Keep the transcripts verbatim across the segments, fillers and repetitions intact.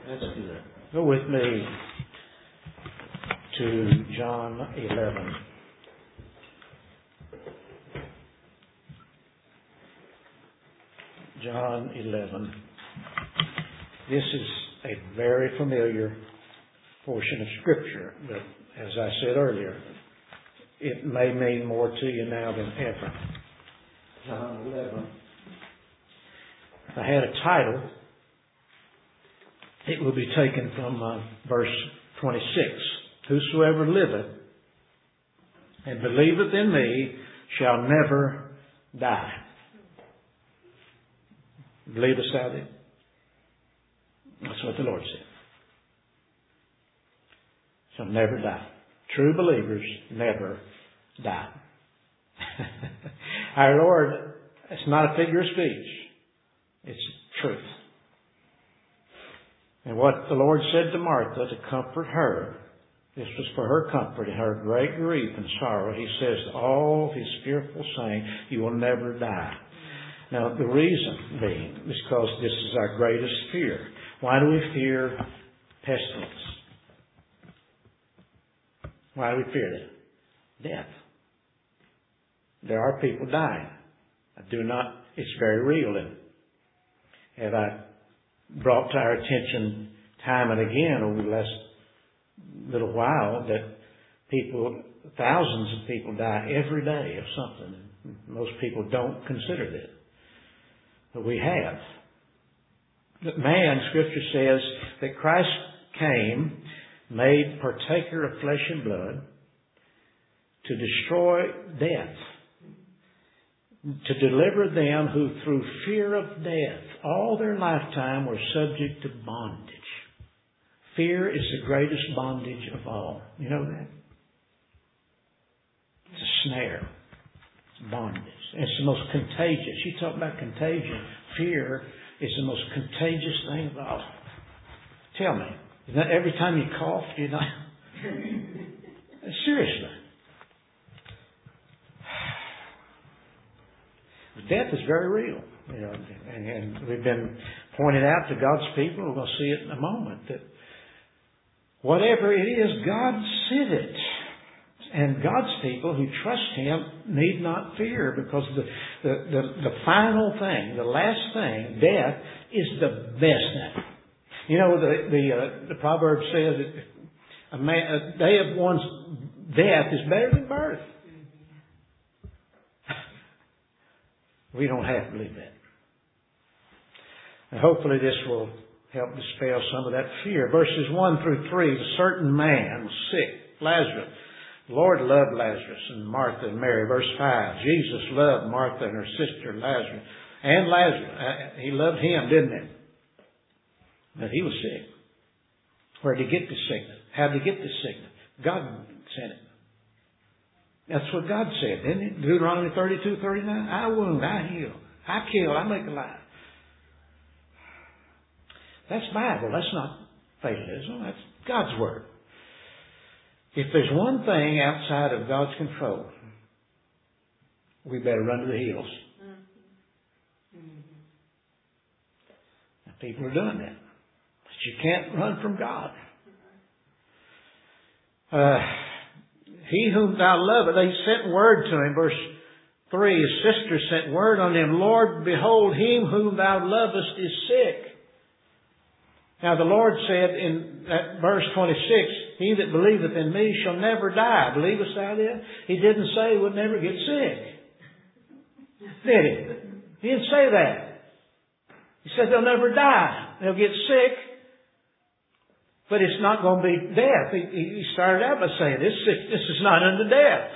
That's good. Go with me to John eleven. John eleven. This is a very familiar portion of Scripture, but as I said earlier, it may mean more to you now than ever. John eleven. If I had a title, it will be taken from uh, verse twenty-six. Whosoever liveth and believeth in me shall never die. Believest thou that? That's what the Lord said. Shall never die. True believers never die. Our Lord, it's not a figure of speech. It's truth. And what the Lord said to Martha to comfort her, this was for her comfort in her great grief and sorrow. He says to all his fearful saying, you will never die. Now, the reason being is because this is our greatest fear. Why do we fear pestilence? Why do we fear that? Death. There are people dying. I do not, it's very real. And have I brought to our attention time and again over the last little while that people, thousands of people die every day of something. Most people don't consider that. But we have. But man, Scripture says that Christ came, made partaker of flesh and blood, to destroy death, to deliver them who through fear of death all their lifetime were subject to bondage. Fear is the greatest bondage of all. You know that? It's a snare. It's bondage. And it's the most contagious. You talk about contagion. Fear is the most contagious thing of all. Tell me, is that every time you cough, you know? Seriously. Death is very real. You know, and, and we've been pointed out to God's people, we're going to see it in a moment, that whatever it is, God sent it. And God's people who trust Him need not fear, because the, the, the, the final thing, the last thing, death, is the best thing. You know, the the, uh, the proverb says that a, man, a day of one's death is better than birth. We don't have to believe that. And hopefully this will help dispel some of that fear. Verses one through three, a certain man was sick, Lazarus. The Lord loved Lazarus and Martha and Mary. Verse five, Jesus loved Martha and her sister Lazarus. And Lazarus. He loved him, didn't he? But he was sick. Where did he get this sickness? How did he get this sickness? God sent it. That's what God said, didn't it? Deuteronomy thirty-two, thirty-nine. I wound, I heal. I kill, I make alive. That's Bible. That's not fatalism. That's God's Word. If there's one thing outside of God's control, we better run to the hills. Mm-hmm. Now, people are doing that. But you can't run from God. Uh, he whom thou lovest, they sent word to him. Verse three, his sister sent word on him, Lord, behold, him whom thou lovest is sick. Now the Lord said in that verse twenty-six, he that believeth in me shall never die. Believest thou that? He didn't say he would never get sick. Did he? He didn't say that. He said they'll never die. They'll get sick, but it's not going to be death. He, he started out by saying this sickness is not unto death.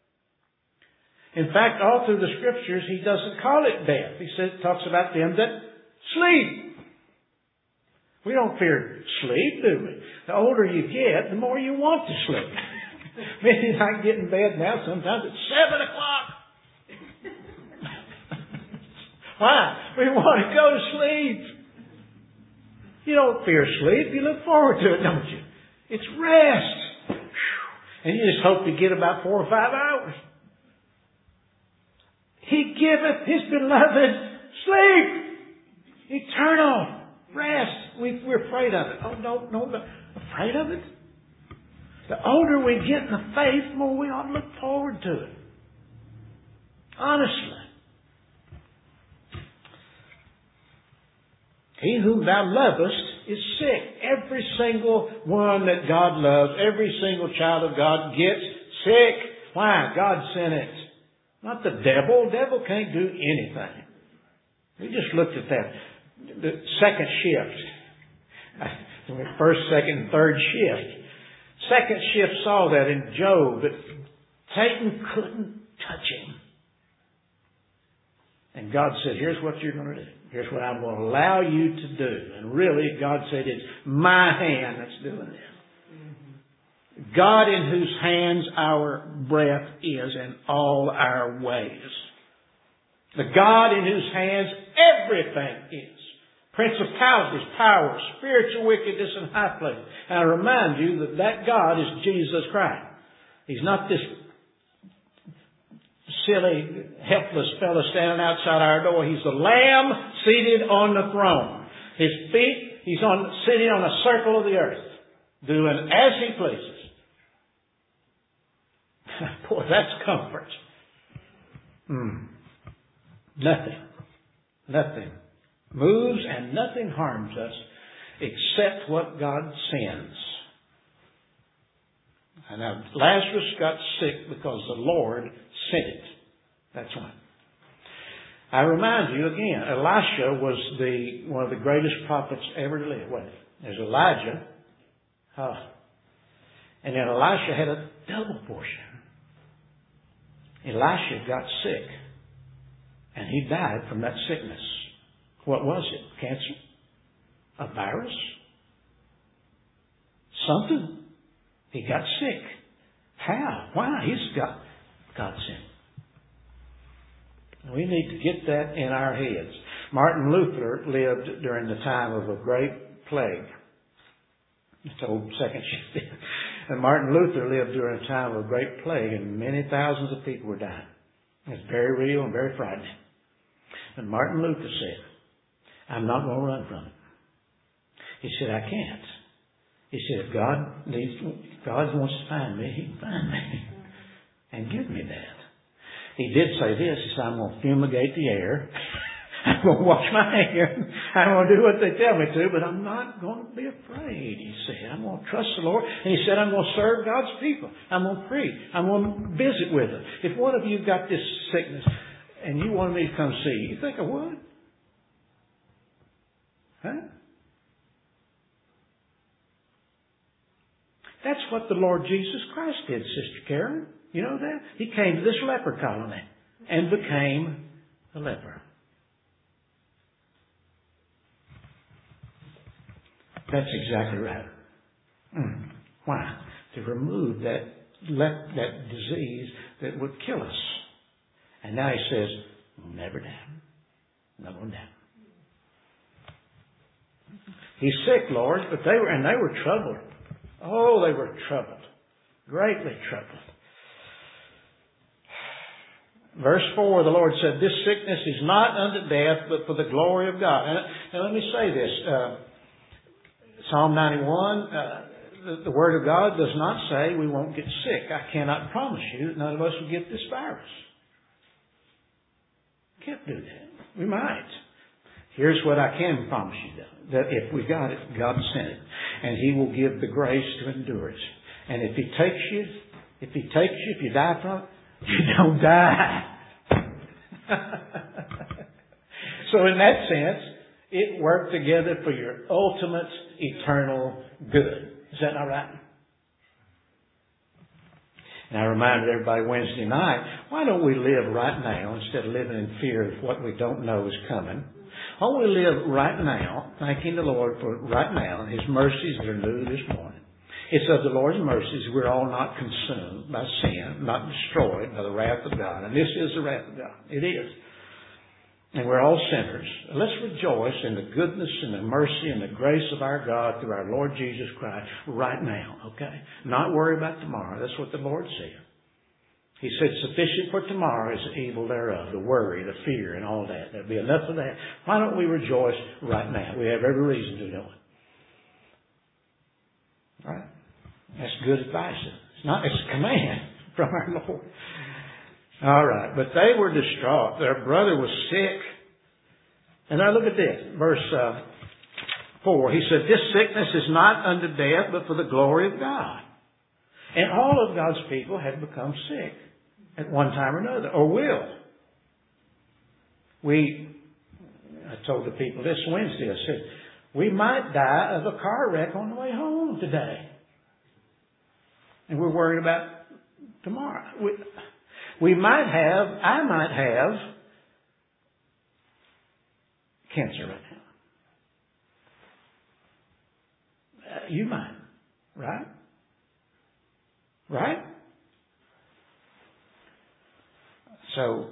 In fact, all through the Scriptures, he doesn't call it death. He says, talks about them that sleep. We don't fear sleep, do we? The older you get, the more you want to sleep. Maybe I get in bed now sometimes at seven o'clock. Why? We want to go to sleep. You don't fear sleep. You look forward to it, don't you? It's rest. And you just hope you get about four or five hours. He giveth his beloved sleep. Eternal rest. We, we're afraid of it. Oh, no, no, no. Afraid of it? The older we get in the faith, the more we ought to look forward to it. Honestly. He whom thou lovest is sick. Every single one that God loves, every single child of God gets sick. Why? God sent it. Not the devil. The devil can't do anything. We just looked at that. The second shift. First, second, third shift. Second shift saw that in Job, that Satan couldn't touch him. And God said, here's what you're going to do. Here's what I'm going to allow you to do. And really, God said, it's my hand that's doing this. God in whose hands our breath is in all our ways. The God in whose hands everything is. Principalities, powers, spiritual wickedness in high places. And I remind you that that God is Jesus Christ. He's not this silly, helpless fellow standing outside our door. He's the Lamb seated on the throne. His feet, He's on sitting on a circle of the earth, doing as He pleases. Boy, that's comfort. Hmm. Nothing. Nothing moves and nothing harms us except what God sends. And now Lazarus got sick because the Lord sent it. That's why. I remind you again, Elisha was the one of the greatest prophets ever to live. Wasn't he? There's Elijah. Huh. And then Elisha had a double portion. Elisha got sick. And he died from that sickness. What was it? Cancer? A virus? Something. He got sick. How? Why? He's got God sent. We need to get that in our heads. Martin Luther lived during the time of a great plague. It's told second shift. And Martin Luther lived during a time of a great plague, and many thousands of people were dying. It's very real and very frightening. And Martin Luther said, I'm not going to run from it. He said, I can't. He said, if God needs, if God wants to find me, He can find me and give me that. He did say this. He said, I'm going to fumigate the air. I'm going to wash my hands. I'm going to do what they tell me to, but I'm not going to be afraid, he said. I'm going to trust the Lord. And he said, I'm going to serve God's people. I'm going to preach. I'm going to visit with them. If one of you got this sickness and you wanted me to come see you, you think I would? Huh? That's what the Lord Jesus Christ did, Sister Karen. You know that? He came to this leper colony and became a leper. That's exactly right. Mm. Why? To remove that, le- that disease that would kill us. And now He says, never down. Never down. He's sick, Lord, but they were, and they were troubled. Oh, they were troubled. Greatly troubled. Verse four, the Lord said, this sickness is not unto death, but for the glory of God. And, and let me say this. Uh, Psalm ninety-one, uh, the, the Word of God does not say we won't get sick. I cannot promise you that none of us will get this virus. Can't do that. We might. Here's what I can promise you, though, that if we got it, God sent it. And He will give the grace to endure it. And if He takes you, if He takes you, if you die from it, you don't die. So in that sense, it worked together for your ultimate eternal good. Is that not right? And I reminded everybody Wednesday night, why don't we live right now instead of living in fear of what we don't know is coming? Why don't we live right now, thanking the Lord for right now and His mercies that are new this morning. It's of the Lord's mercies we're all not consumed by sin, not destroyed by the wrath of God. And this is the wrath of God. It is. And we're all sinners. Let's rejoice in the goodness and the mercy and the grace of our God through our Lord Jesus Christ right now, okay? Not worry about tomorrow. That's what the Lord said. He said, sufficient for tomorrow is the evil thereof, the worry, the fear, and all that. There'll be enough of that. Why don't we rejoice right now? We have every reason to do it. That's good advice. It's not, it's a command from our Lord. All right. But they were distraught. Their brother was sick. And now look at this. Verse uh, four. He said, this sickness is not unto death, but for the glory of God. And all of God's people had become sick at one time or another, or will. We, I told the people this Wednesday, I said, we might die of a car wreck on the way home today. And we're worried about tomorrow. We, we might have, I might have cancer right now. Uh, you might, right? Right? So,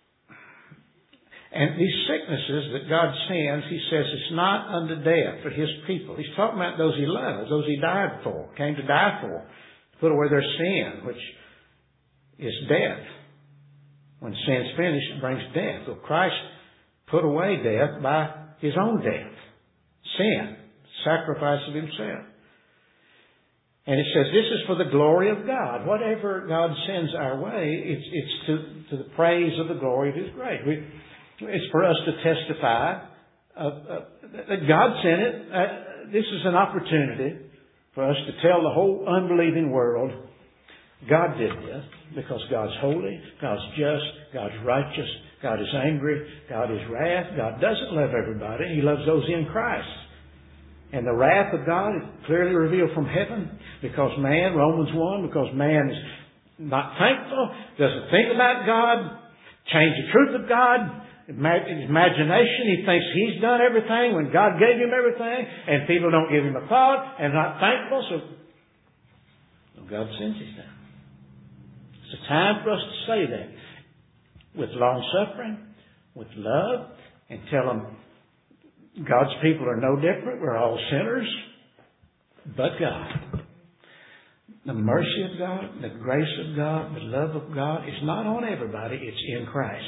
and these sicknesses that God sends, He says it's not unto death for His people. He's talking about those He loves, those He died for, came to die for, to put away their sin, which is death. When sin's finished, it brings death. So Christ put away death by His own death. Sin, sacrifice of Himself. And it says this is for the glory of God. Whatever God sends our way, it's, it's to, to the praise of the glory of His grace. We, it's for us to testify of, of, that God sent it. Uh, this is an opportunity for us to tell the whole unbelieving world God did this because God's holy, God's just, God's righteous, God is angry, God is wrath. God doesn't love everybody. He loves those in Christ. And the wrath of God is clearly revealed from heaven because man, Romans one, because man is not thankful, doesn't think about God, change the truth of God, his imagination, he thinks he's done everything when God gave him everything, and people don't give him a thought and not thankful, so God sends His down. It's a time for us to say that with long suffering, with love, and tell them God's people are no different. We're all sinners, but God. The mercy of God, the grace of God, the love of God is not on everybody. It's in Christ.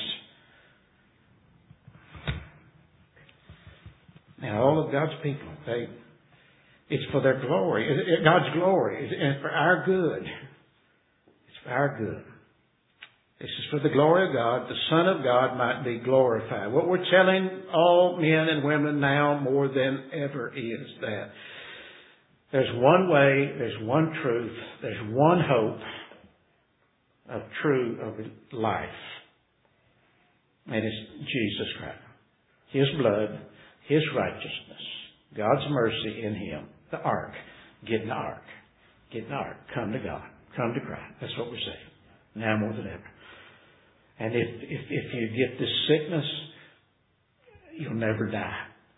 Now, all of God's people, they, it's for their glory. It's God's glory. It's for our good. It's for our good. This is for the glory of God. The Son of God might be glorified. What we're telling all men and women now more than ever is that there's one way, there's one truth, there's one hope of true of life. And it's Jesus Christ. His blood, His righteousness, God's mercy in Him. The ark. Get in the ark. Get in the ark. Come to God. Come to Christ. That's what we're saying. Now more than ever. And if, if, if you get this sickness, you'll never die.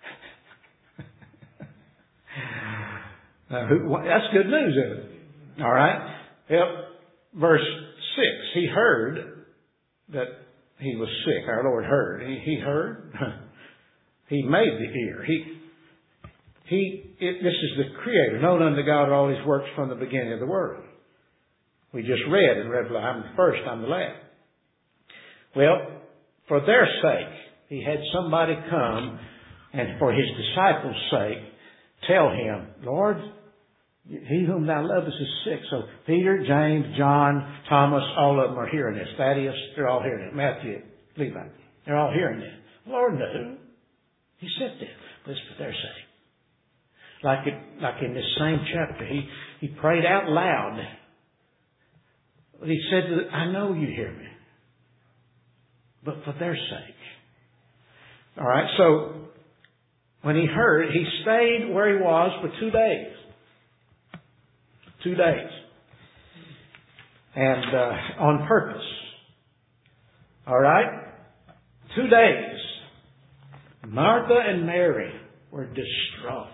uh, who, that's good news, isn't it? All right. Yep. Verse six. He heard that he was sick. Our Lord heard. He, he heard. He made the ear. He, he, it, this is the Creator. Known unto God all His works from the beginning of the world. We just read in Revelation, I'm the first, I'm the last. Well, for their sake, He had somebody come, and for His disciples' sake, tell Him, Lord, He whom Thou lovest is sick. So Peter, James, John, Thomas, all of them are hearing this. Thaddeus, they're all hearing it. Matthew, Levi, they're all hearing it. The Lord knew. He said this, but it's for their sake. Like it, like in this same chapter, he, he prayed out loud. He said, I know you hear me, but for their sake. All right, so when he heard, he stayed where he was for two days. Two days. And uh, on purpose. All right? Two days. Martha and Mary were distraught.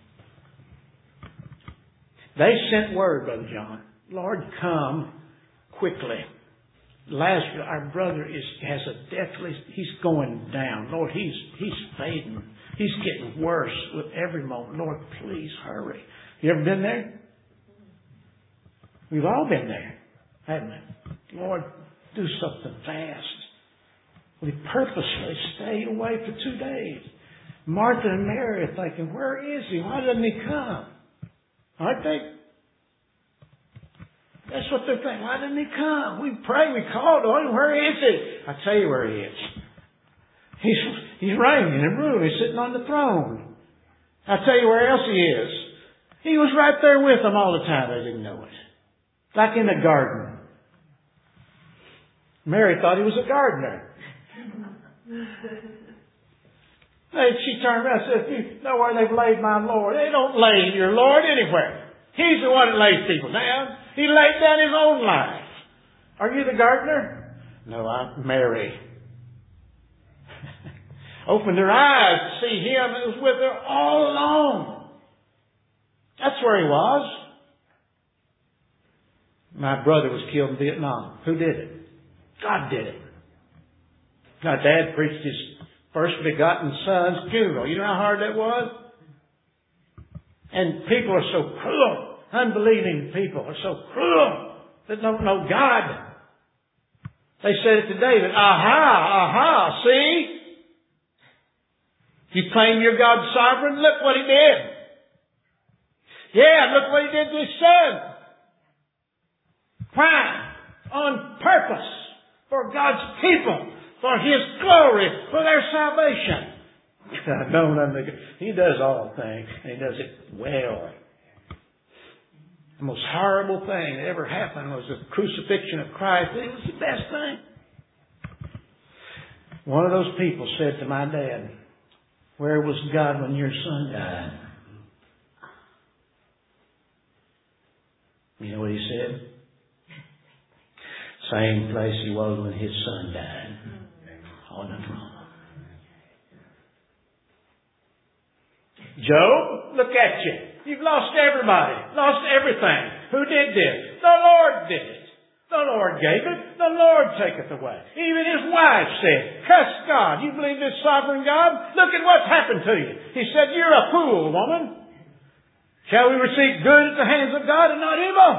They sent word, Brother John, Lord, come quickly. Lazarus, our brother, is has a deathly, he's going down. Lord, he's he's fading. He's getting worse with every moment. Lord, please hurry. You ever been there? We've all been there, haven't we? Lord, do something fast. We purposely stayed away for two days. Martha and Mary are thinking, where is He? Why doesn't He come? Aren't they? That's what they're thinking. Why didn't he come? We prayed, we called on him. Where is he? I tell you where he is. He's, he's reigning and ruling. He's sitting on the throne. I tell you where else he is. He was right there with them all the time. They didn't know it. Like in the garden. Mary thought he was a gardener. And she turned around and said, you know where they've laid my Lord? They don't lay your Lord anywhere. He's the one that lays people down. He laid down his own life. Are you the gardener? No, I'm Mary. Opened her eyes to see him that was with her all along. That's where he was. My brother was killed in Vietnam. Who did it? God did it. My dad preached his first begotten son's funeral. You know how hard that was? And people are so cruel. Unbelieving people are so cruel that don't know God. They said it to David, aha, aha, see? You claim you're God's sovereign? Look what he did. Yeah, look what he did to his son. Why? On purpose. For God's people. For his glory. For their salvation. I don't understand. He does all things. And he does it well. The most horrible thing that ever happened was the crucifixion of Christ. It was the best thing. One of those people said to my dad, where was God when your son died? You know what he said? Same place he was when his son died. On the throne. Job, look at you. You've lost everybody. Lost everything. Who did this? The Lord did it. The Lord gave it. The Lord taketh away. Even his wife said, curse God. You believe this sovereign God? Look at what's happened to you. He said, you're a fool, woman. Shall we receive good at the hands of God and not evil?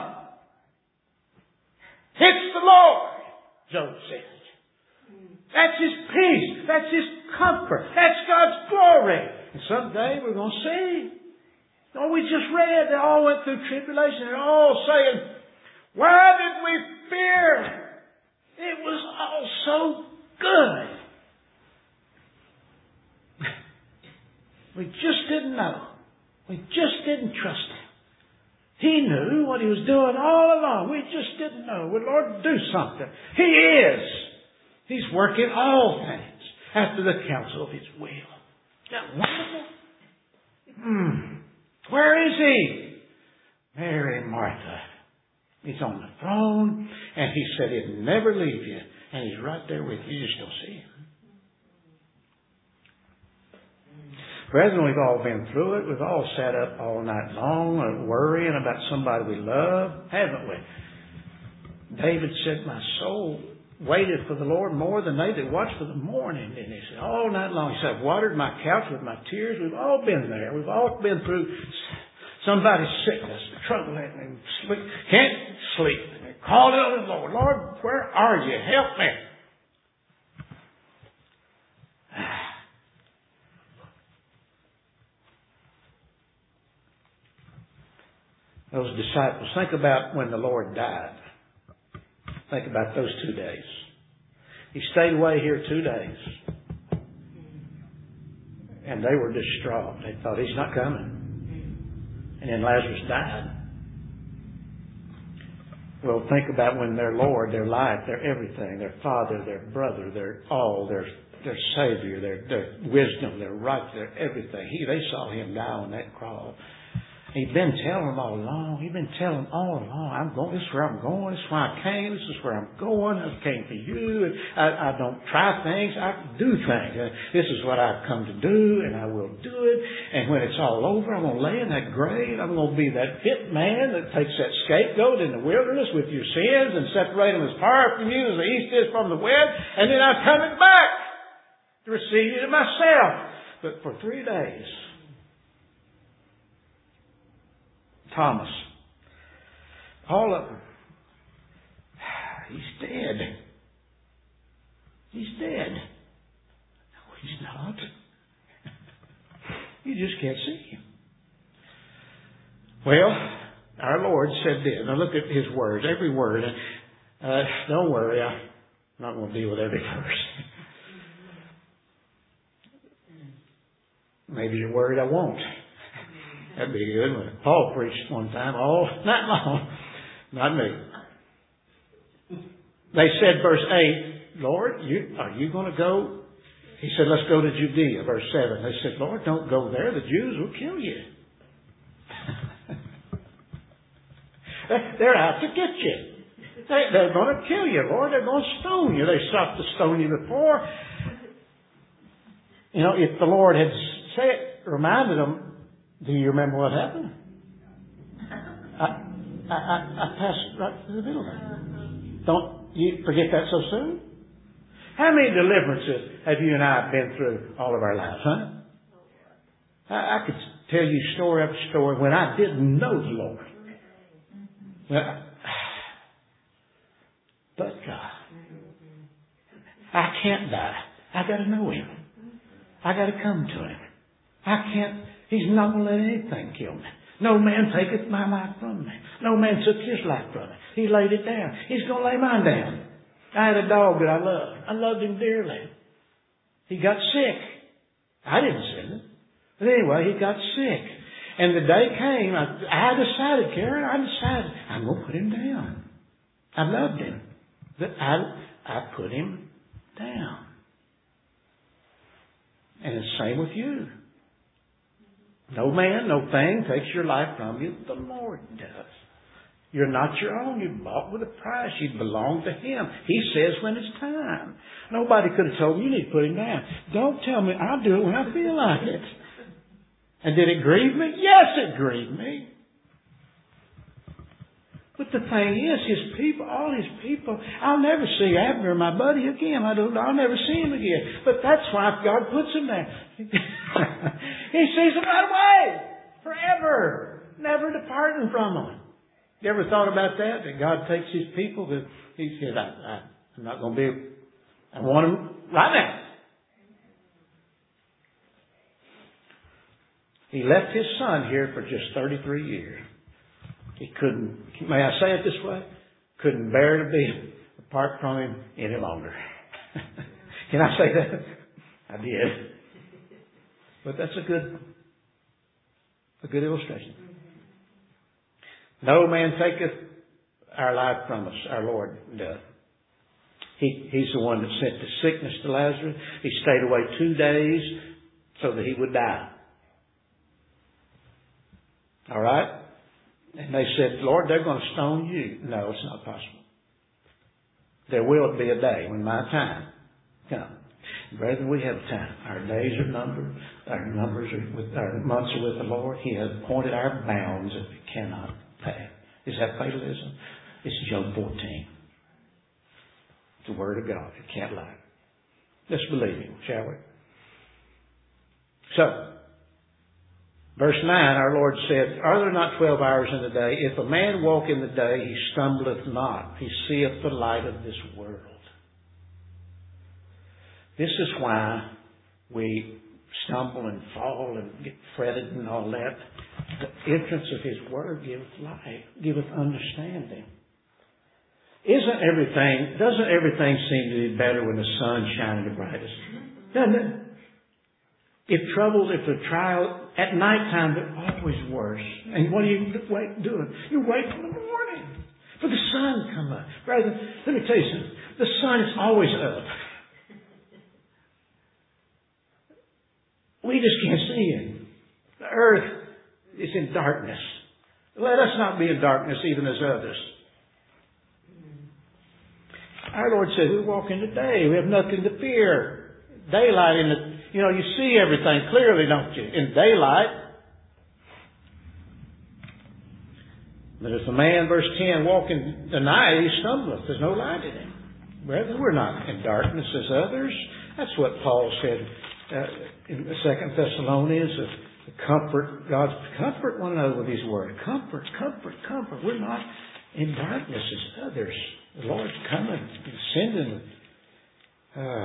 It's the Lord, Job said. That's his peace. That's his comfort. That's God's glory. And someday we're going to see. Oh, we just read they all went through tribulation. They're all saying, why did we fear? It was all so good. We just didn't know. We just didn't trust him. He knew what he was doing all along. We just didn't know. Would Lord do something? He is. He's working all things after the counsel of his will. Isn't that wonderful? Hmm. Where is he? Mary and Martha. He's on the throne, and he said he'd never leave you, and he's right there with you. You just don't see him. Brethren, we've all been through it. We've all sat up all night long worrying about somebody we love, haven't we? David said, my soul waited for the Lord more than they that watch for the morning. And he said, all night long. He said, I've watered my couch with my tears. We've all been there. We've all been through somebody's sickness, trouble, and sleep. Can't sleep. And called out to the Lord, Lord, where are you? Help me. Those disciples, think about when the Lord died. Think about those two days. He stayed away here two days. And they were distraught. They thought, he's not coming. And then Lazarus died. Well, think about when their Lord, their life, their everything, their Father, their brother, their all, their their Savior, their their wisdom, their right, their everything. He, they saw him die on that cross. He'd been telling them all along. He'd been telling them all along, I'm going, this is where I'm going. This is why I came. This is where I'm going. I came for you. And I, I don't try things. I do things. And this is what I've come to do, and I will do it. And when it's all over, I'm going to lay in that grave. I'm going to be that fit man that takes that scapegoat in the wilderness with your sins and separate them as far from you as the east is from the west. And then I'm coming back to receive you to myself. But for three days, Thomas, all of them, he's dead. He's dead. No, he's not. You just can't see him. Well, our Lord said this. Now look at His words, every word. Uh, don't worry, I'm not going to deal with every verse. Maybe you're worried I won't. That'd be good. When Paul preached one time, all night long. Not me. They said, verse eight, Lord, you, are you going to go? He said, let's go to Judea, verse seven. They said, Lord, don't go there. The Jews will kill you. They're out to get you. They, they're going to kill you, Lord. They're going to stone you. They sought to stone you before. You know, if the Lord had said, reminded them, do you remember what happened? I, I, I, I passed right through the middle there. Don't you forget that so soon? How many deliverances have you and I been through all of our lives, huh? I, I could tell you story after story when I didn't know the Lord. Well, but God, I can't die. I got to know Him. I got to come to Him. I can't. He's not going to let anything kill me. No man taketh my life from me. No man took His life from me. He laid it down. He's going to lay mine down. I had a dog that I loved. I loved him dearly. He got sick. I didn't send him. But anyway, he got sick. And the day came, I, I decided, Karen, I decided, I'm going to put him down. I loved him. But I, I put him down. And it's the same with you. No man, no thing takes your life from you. The Lord does. You're not your own. You're bought with a price. You belong to Him. He says when it's time. Nobody could have told me, you need to put him down. Don't tell me. I'll do it when I feel like it. And did it grieve me? Yes, it grieved me. But the thing is, His people, all His people, I'll never see Abner, my buddy, again. I don't, I'll never see him again. But that's why God puts him there. He sees them right away. Forever. Never departing from them. You ever thought about that? That God takes His people that He said, I, I, I'm not going to be, I want them right now. He left His Son here for just thirty-three years. He couldn't, may I say it this way? Couldn't bear to be apart from Him any longer. Can I say that? I did. But that's a good, a good illustration. No man taketh our life from us, our Lord doth. He, he's the one that sent the sickness to Lazarus. He stayed away two days so that he would die. All right? And they said, Lord, they're going to stone you. No, it's not possible. There will be a day when my time comes. Brethren, we have time. Our days are numbered. Our numbers are with, our months are with the Lord. He has appointed our bounds that we cannot pay. Is that fatalism? It's Job fourteen. It's the Word of God. It can't lie. Let's believe Him, shall we? So, verse nine, our Lord said, are there not twelve hours in the day? If a man walk in the day, he stumbleth not. He seeth the light of this world. This is why we stumble and fall and get fretted and all that. The entrance of His Word giveth light, giveth understanding. Isn't everything, doesn't everything seem to be better when the sun's shining the brightest? Doesn't it? If troubles, if the trial, at nighttime, they're always worse. And what are you wait, doing? You wait for the morning, for the sun to come up. Brother, let me tell you something. The sun is always up. We just can't see it. The earth is in darkness. Let us not be in darkness even as others. Our Lord said, we walk in the day. We have nothing to fear. Daylight in the, you know, you see everything clearly, don't you? In daylight. But if a man, verse ten, walk in the night, he stumbleth. There's no light in him. Brethren, we're not in darkness as others. That's what Paul said uh, in the Second Thessalonians. Uh, comfort, God's comfort one another with His Word. Comfort, comfort, comfort. We're not in darkness as others. The Lord's coming and sending. Uh,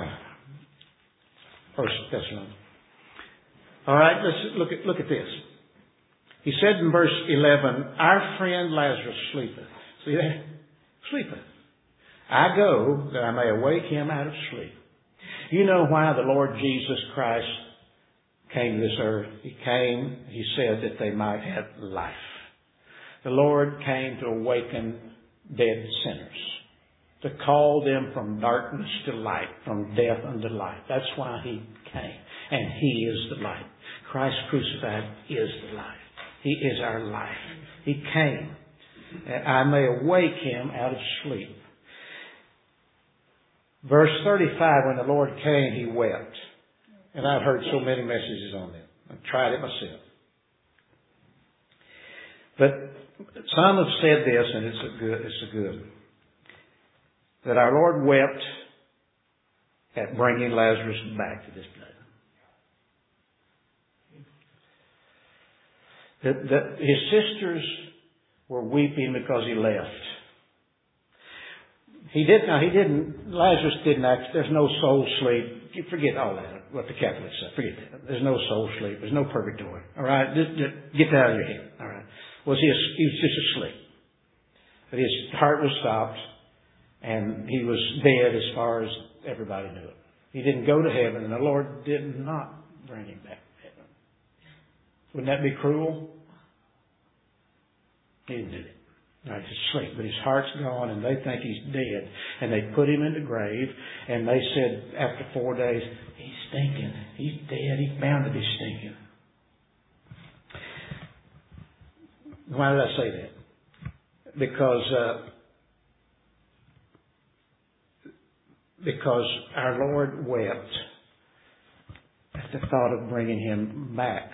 First Thessalonians. All right, let's look at look at this. He said in verse eleven, our friend Lazarus sleepeth. See that? Sleepeth. I go that I may awake him out of sleep. You know why the Lord Jesus Christ came to this earth? He came, He said that they might have life. The Lord came to awaken dead sinners, to call them from darkness to light, from death unto life. That's why He came. And He is the light. Christ crucified is the light. He is our life. He came that I may awake him out of sleep. Verse thirty-five, when the Lord came, He wept. And I've heard so many messages on that. I've tried it myself. But some have said this, and it's a good, it's a good, that our Lord wept at bringing Lazarus back to this place. That, that his sisters were weeping because he left. He did now. He didn't. Lazarus didn't act. There's no soul sleep. You forget all that. What the Catholics say. Forget that. There's no soul sleep. There's no purgatory. All right. Just, just get that out of your head. All right. Was he? He was just asleep. But his heart was stopped, and he was dead as far as everybody knew it. He didn't go to heaven, and the Lord did not bring him back to heaven. Wouldn't that be cruel? He didn't do it. Right, he's asleep, but his heart's gone, and they think he's dead. And they put him in the grave, and they said after four days, he's stinking. He's dead. He's bound to be stinking. Why did I say that? Because uh, because our Lord wept at the thought of bringing him back.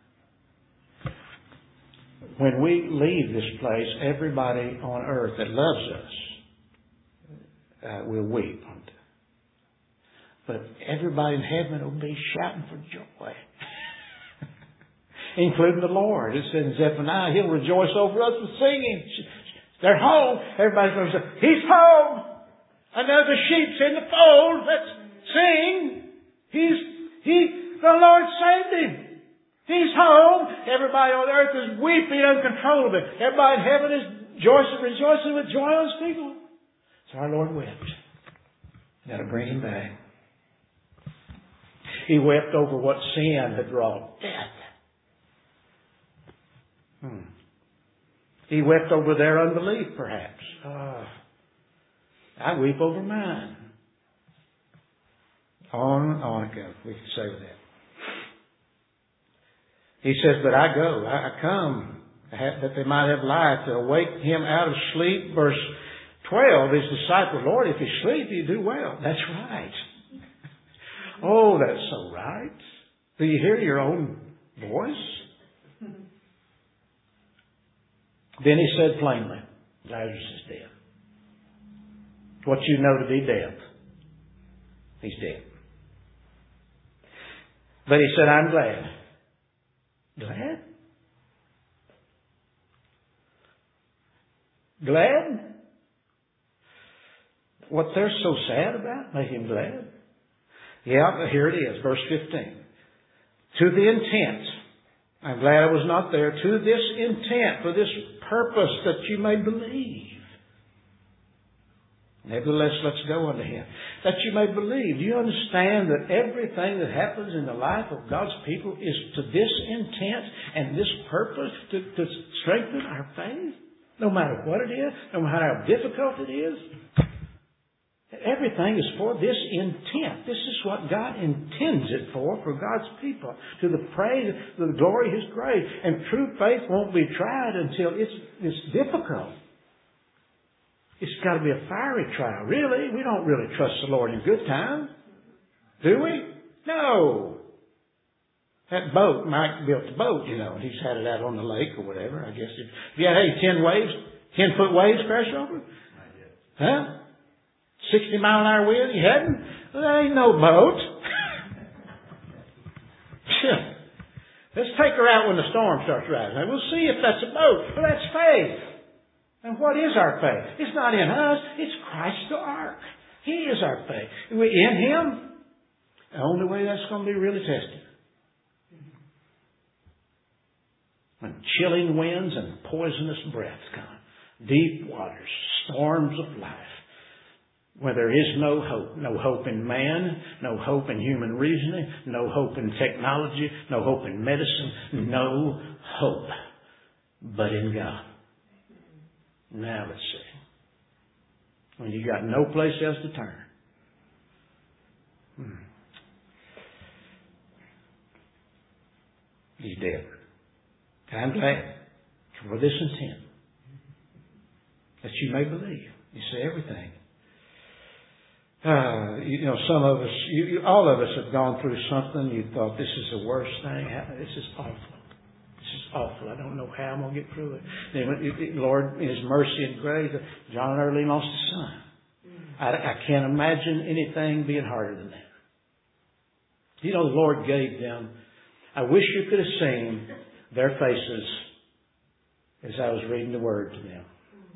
When we leave this place, everybody on earth that loves us uh, will weep. But everybody in heaven will be shouting for joy, including the Lord. It says in Zephaniah, He'll rejoice over us with singing. They're home. Everybody's going to say, He's home. Another sheep's in the fold. Let's sing. He's He. The Lord saved him. He's home. Everybody on earth is weeping uncontrollably. Everybody in heaven is rejoicing, rejoicing with joy unspeakable. So our Lord wept. Got to bring him back. He wept over what sin had wrought. Death. Hmm. He wept over their unbelief, perhaps. Oh, I weep over mine. On and on it goes. We can say that. He says, but I go, I come, that they might have life, to awake him out of sleep. Verse twelve, his disciples, Lord, if you sleep, you do well. That's right. Oh, that's so right. Do you hear your own voice? Then he said plainly, Lazarus is dead. What you know to be death. He's dead. But he said, I'm glad. Glad? Glad? What they're so sad about, make him glad? Yeah, here it is, verse fifteen. To the intent, I'm glad I was not there, to this intent, for this purpose, that you may believe. Nevertheless, let's go unto him. That you may believe. Do you understand that everything that happens in the life of God's people is to this intent and this purpose, to, to strengthen our faith? No matter what it is, no matter how difficult it is. Everything is for this intent. This is what God intends it for, for God's people. To the praise, to the glory of His grace. And true faith won't be tried until it's, it's difficult. It's got to be a fiery trial. Really? We don't really trust the Lord in good times. Do we? No. That boat, Mike built the boat, you know. He's had it out on the lake or whatever, I guess. If you had any ten waves, ten foot waves crash over? Huh? sixty mile an hour wind? You hadn't? Well, there ain't no boat. Let's take her out when the storm starts rising. And we'll see if that's a boat. Well, that's faith. And what is our faith? It's not in us. It's Christ the ark. He is our faith. We're in Him. The only way that's going to be really tested. when chilling winds and poisonous breaths come, deep waters, storms of life, where there is no hope, no hope in man, no hope in human reasoning, no hope in technology, no hope in medicine, no hope but in God. Now let's see. When you got no place else to turn. Hmm. He's dead. I'm glad for this intent, that you may believe. You see everything. Uh, you know, some of us, you, you, all of us have gone through something. You thought, this is the worst thing. This is awful. This is awful. I don't know how I'm going to get through it. Then, Lord, in His mercy and grace, John Early lost his son. I, I can't imagine anything being harder than that. You know, the Lord gave them. I wish you could have seen their faces as I was reading the Word to them.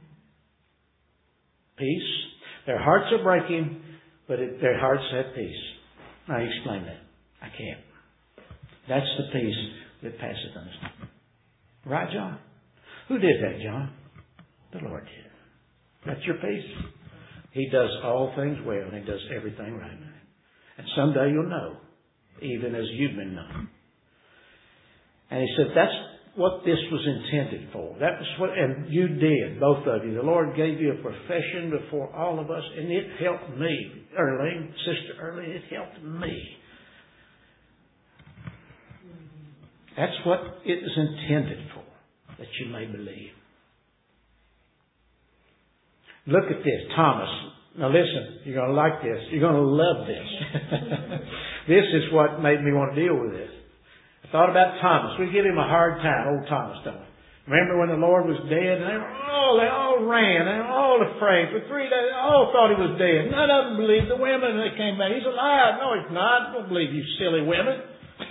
Peace. Their hearts are breaking, but it, their hearts have peace. I explain that. I can't. That's the peace that passeth understanding. Right, John? Who did that, John? The Lord did. That's your peace. He does all things well, and He does everything right. And someday you'll know, even as you've been known. And He said, that's what this was intended for. That was what, and you did, both of you. The Lord gave you a profession before all of us, and it helped me. Early, Sister Early, it helped me. That's what it is intended for, that you may believe. Look at this, Thomas. Now listen, you're going to like this. You're going to love this. This is what made me want to deal with this. I thought about Thomas. We give him a hard time, old Thomas, don't we? Remember when the Lord was dead and they were all, they all ran. They were all afraid. For three days, they all thought He was dead. None of them believed. The women, they came back. He's alive. No, He's not. Don't believe you silly women.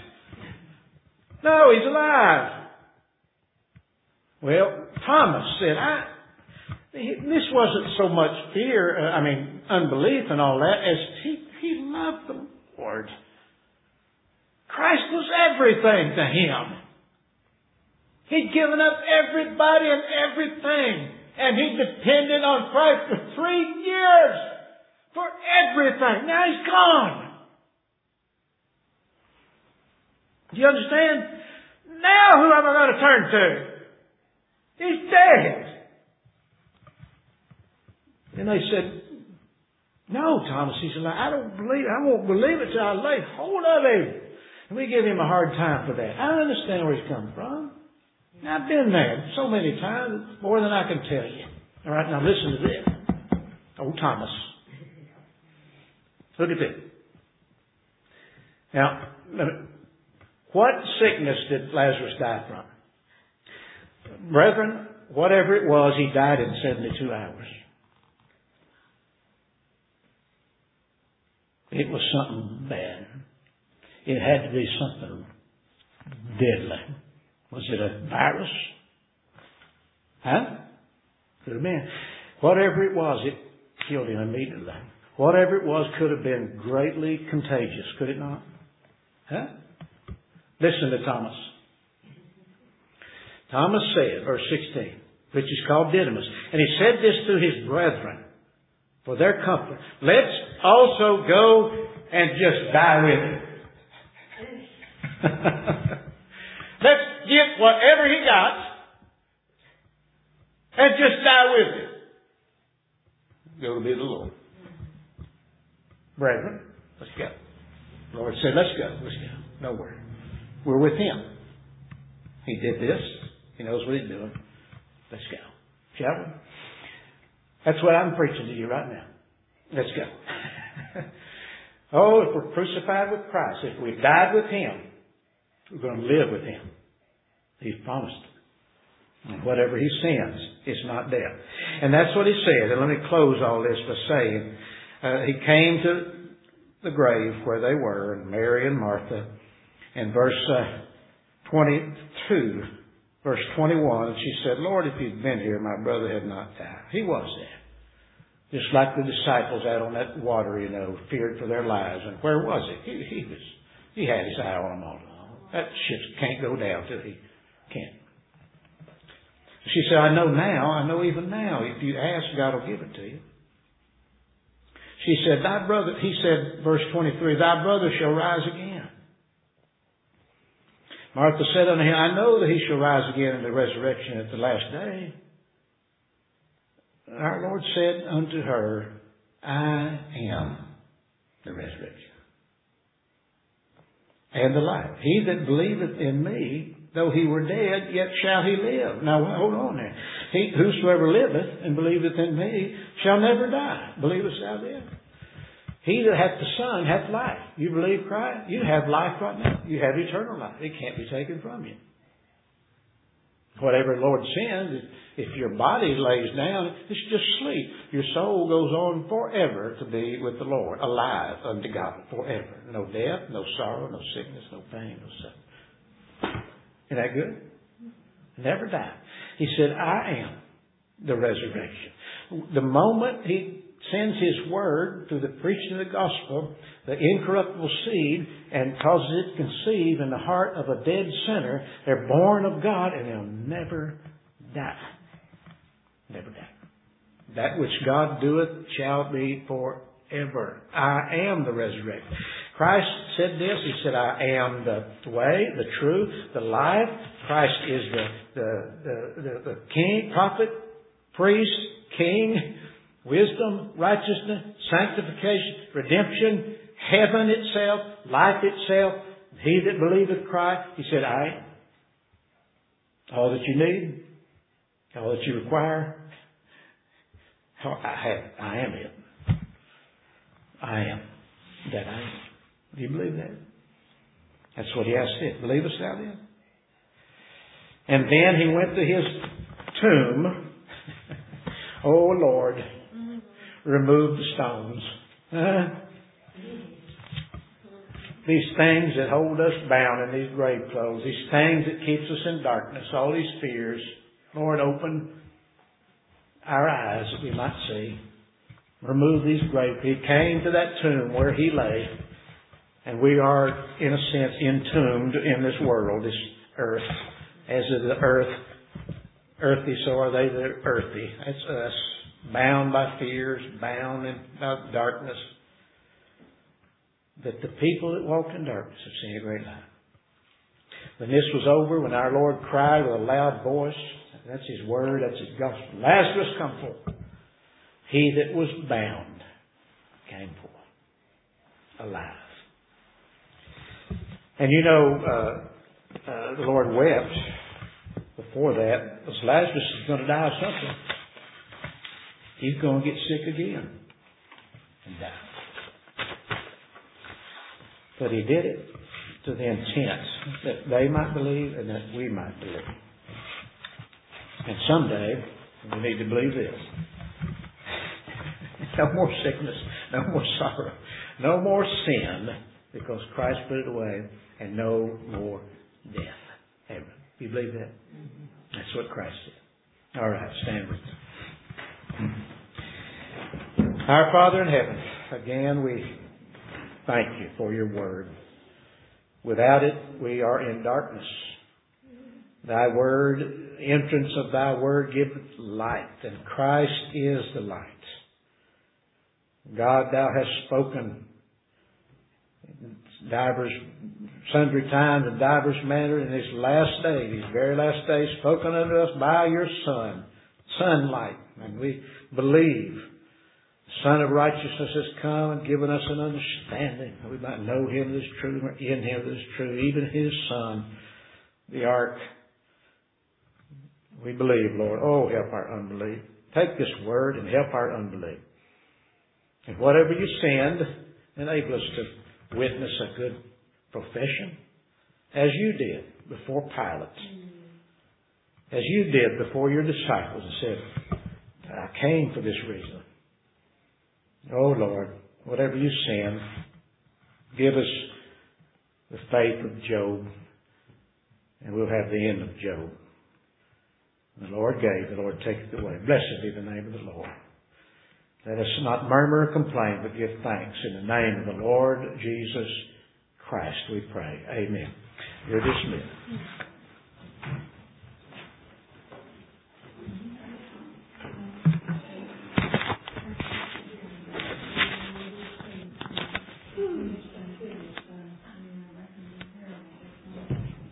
No, He's alive. Well, Thomas said, I, this wasn't so much fear, uh, I mean, unbelief and all that, as he, he loved the Lord. Christ was everything to him. He'd given up everybody and everything. And he depended on Christ for three years for everything. Now He's gone. Do you understand? Now who am I going to turn to? He's dead. And they said, no, Thomas, He's alive. I don't believe, I won't believe it till I lay hold of Him. And we give Him a hard time for that. I don't understand where He's come from. I've been there so many times, more than I can tell you. All right, now listen to this. Oh, Thomas. Look at this. Now, what sickness did Lazarus die from? Brethren, whatever it was, he died in seventy-two hours. It was something bad. It had to be something deadly. Was it a virus? Huh? Could have been. Whatever it was, it killed him immediately. Whatever it was could have been greatly contagious, could it not? Huh? Listen to Thomas. Thomas said, verse sixteen, which is called Didymus, and he said this to his brethren for their comfort. Let's also go and just die with him. Let's get whatever he got and just die with him. Go to be the Lord. Brethren, let's go. The Lord said, let's go. Let's go. No worry. We're with Him. He did this. He knows what He's doing. Let's go. Shall we? That's what I'm preaching to you right now. Let's go. Oh, if we're crucified with Christ, if we've died with Him, we're going to live with Him. He's promised. And whatever He sends, it's not death. And that's what He said. And let me close all this by saying, uh, He came to the grave where they were, and Mary and Martha. In verse uh, twenty-two, verse twenty-one, she said, Lord, if You'd been here, my brother had not died. He was there. Just like the disciples out on that water, you know, feared for their lives. And where was He? He, he was, He had His eye on them all along. That ship can't go down till He can't. She said, I know now, I know even now, if you ask, God will give it to you. She said, thy brother, he said, verse twenty-three, thy brother shall rise again. Martha said unto him, I know that he shall rise again in the resurrection at the last day. Our Lord said unto her, I am the resurrection and the life. He that believeth in me, though he were dead, yet shall he live. Now, hold on there. He, whosoever liveth and believeth in me shall never die. Believest thou then? He that hath the Son hath life. You believe Christ? You have life right now. You have eternal life. It can't be taken from you. Whatever the Lord sends, if your body lays down, it's just sleep. Your soul goes on forever to be with the Lord, alive unto God forever. No death, no sorrow, no sickness, no pain, no suffering. Isn't that good? Never die. He said, I am the resurrection. The moment He sends His word through the preaching of the gospel, the incorruptible seed, and causes it to conceive in the heart of a dead sinner, they're born of God and they'll never die. Never die. That which God doeth shall be forever. I am the resurrection. Christ said this. He said, I am the way, the truth, the life. Christ is the, the, the, the, the king, prophet, priest, king, wisdom, righteousness, sanctification, redemption, heaven itself, life itself. He that believeth Christ, He said, I am. All that you need, all that you require, I have. I am it. I am that I am. Do you believe that? That's what He asked it. Believest thou then? And then He went to His tomb. Oh Lord, remove the stones. Uh, these things that hold us bound in these grave clothes, these things that keeps us in darkness, all these fears. Lord, open our eyes that we might see. Remove these grave. He came to that tomb where He lay, and we are, in a sense, entombed in this world, this earth. As is the earth earthy, so are they that are earthy. That's us, bound by fears, bound in by darkness. But the people that walk in darkness have seen a great light. When this was over, when our Lord cried with a loud voice, that's His word, that's His gospel, Lazarus, come forth. He that was bound came forth, alive. And you know, uh, uh, the Lord wept before that, because Lazarus is going to die of something. He's going to get sick again and die. But He did it to the intent that they might believe and that we might believe. And someday, we need to believe this. No more sickness, no more sorrow, no more sin, because Christ put it away, and no more death. Ever. Do you believe that? That's what Christ said. All right, stand with me. Our Father in heaven, again we thank You for Your word. Without it, we are in darkness. Thy word, entrance of Thy word giveth light, and Christ is the light. God, Thou hast spoken divers, sundry times in divers manner in this last day, these very last days, spoken unto us by Your Son, sunlight. And we believe the Son of righteousness has come and given us an understanding that we might know Him that is true, in Him that is true, even His Son, the ark. We believe, Lord. Oh, help our unbelief. Take this word and help our unbelief. And whatever You send, enable us to witness a good profession, as You did before Pilate, as You did before Your disciples, and said, I came for this reason. Oh Lord, whatever You send, give us the faith of Job, and we'll have the end of Job. The Lord gave, the Lord taketh away. Blessed be the name of the Lord. Let us not murmur or complain, but give thanks in the name of the Lord Jesus Christ, we pray. Amen. You're dismissed.